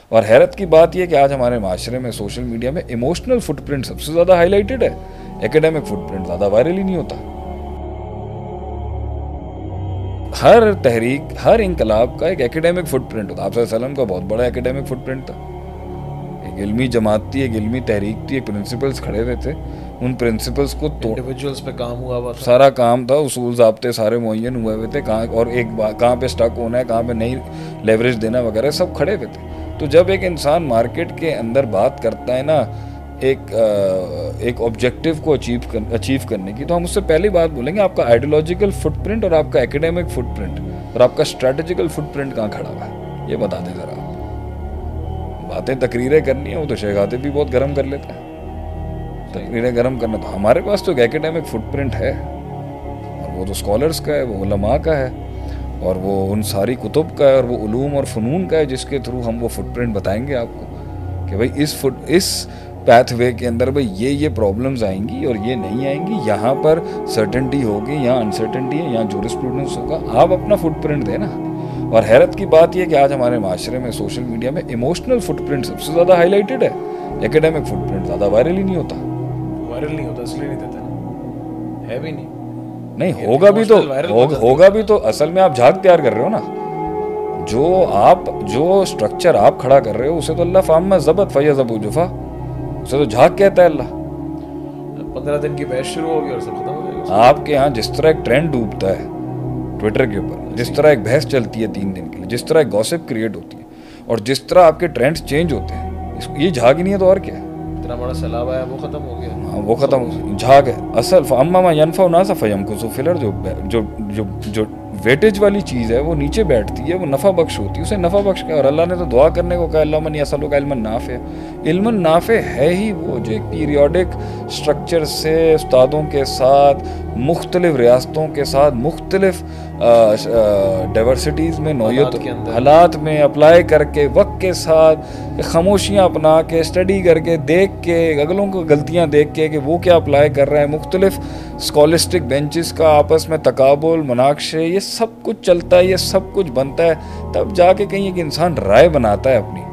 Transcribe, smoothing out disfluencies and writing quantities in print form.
اور حیرت کی بات یہ کہ آج ہمارے معاشرے میں سوشل میڈیا میں ایموشنل فٹ پرنٹ سب سے زیادہ ہائی لائٹڈ ہے، ایکیڈیمک فٹ پرنٹ زیادہ وائرل ہی نہیں ہوتا. ہر تحریک، ہر انقلاب کا ایک ایکیڈیمک فٹ پرنٹ ہوتا. آپ صلی اللہ علیہ وسلم کا بہت بڑا ایکیڈیمک فٹ پرنٹ تھا. ایک علمی جماعت تھی، ایک علمی تحریک تھی، ایک پرنسپلز کھڑے ہوئے تھے. ان پرنسپلز کو انڈیویجولز پہ کام ہوا ہوا تھا، سارا کام تھا، اصول ضابطے سارے معین ہوئے ہوئے تھے، اور ایک کہاں پہ سٹک ہونا ہے، کہاں پہ نہیں لیوریج دینا وغیرہ سب کھڑے ہوئے تھے. تو جب ایک انسان مارکیٹ کے اندر بات کرتا ہے نا ایک آبجیکٹیو کو اچیو کرنے کی، تو ہم اس سے پہلی بات بولیں گے آپ کا آئیڈیولوجیکل فٹ پرنٹ اور آپ کا ایکیڈیمک فٹ پرنٹ اور آپ کا اسٹریٹجیکل فٹ پرنٹ کہاں کھڑا ہوا ہے، یہ بتا دیں ذرا. باتیں تقریریں کرنی ہیں، وہ تو شیخ آتے بھی بہت گرم کر لیتے ہیں. تقریریں گرم کرنا، تو ہمارے پاس تو ایک ایکیڈیمک فٹ پرنٹ ہے، اور وہ تو اسکالرس کا ہے، وہ علماء کا ہے، اور وہ ان ساری کتب کا ہے، اور وہ علوم اور فنون کا ہے جس کے تھرو ہم وہ فٹ پرنٹ بتائیں گے آپ کو کہ بھائی اس پیتھ وے کے اندر بھائی یہ پرابلمز آئیں گی اور یہ نہیں آئیں گی، یہاں پر سرٹنٹی ہوگی، یہاں انسرٹنٹی ہے، یہاں جورسپروڈنس ہوگا. آپ اپنا فٹ پرنٹ دیں نا. اور حیرت کی بات یہ کہ آج ہمارے معاشرے میں سوشل میڈیا میں ایموشنل فٹ پرنٹ سب سے زیادہ ہائی لائٹڈ ہے، ایکیڈیمک فٹ پرنٹ زیادہ وائرل ہی نہیں ہوتا. وائرل نہیں ہوتا اس لیے نہیں دیتے، ہے بھی نہیں، ہوگا بھی تو اصل میں آپ جھاگ تیار کر رہے ہو نا. جو سٹرکچر آپ کھڑا کر رہے ہو اسے تو اللہ فام میں ضبط فیض ابو جفا، اسے تو جھاگ کہتا ہے اللہ. 15 دن کی بحث شروع ہوگی اور سب ختم ہو جائے گا. آپ کے ہاں جس طرح ایک ٹرینڈ ڈوبتا ہے ٹویٹر کے اوپر، جس طرح ایک بحث چلتی ہے 3 دن کے لیے، جس طرح ایک گوسپ کریٹ ہوتی ہے، اور جس طرح آپ کے ٹرینڈز چینج ہوتے ہیں، یہ جھاگ ہی نہیں ہے تو اور کیا ہے. اتنا بڑا سیلاب آیا وہ ختم ہو گیا. ہاں وہ ختم جھاگ ہے اصل. فاما ما ينفع الناس فيمكث في الارض، جو ویٹیج والی چیز ہے وہ نیچے بیٹھتی ہے، وہ نفع بخش ہوتی ہے، اسے نفع بخش کا. اور اللہ نے تو دعا کرنے کو کہا اللهم اني اسالك علما نافع. علم نافع ہے ہی وہ جو ایک پیریوڈک سٹرکچر سے استادوں کے ساتھ، مختلف ریاستوں کے ساتھ، مختلف ڈائیورسٹیز میں، نوعیت حالات میں اپلائی کر کے، وقت کے ساتھ خاموشیاں اپنا کے، اسٹڈی کر کے، دیکھ کے، اگلوں کو غلطیاں دیکھ کے کہ وہ کیا اپلائی کر رہے ہیں، مختلف اسکالسٹک بینچز کا آپس میں تقابل، مناقشے، یہ سب کچھ چلتا ہے، یہ سب کچھ بنتا ہے. تب جا کے کہیں ایک انسان رائے بناتا ہے اپنی.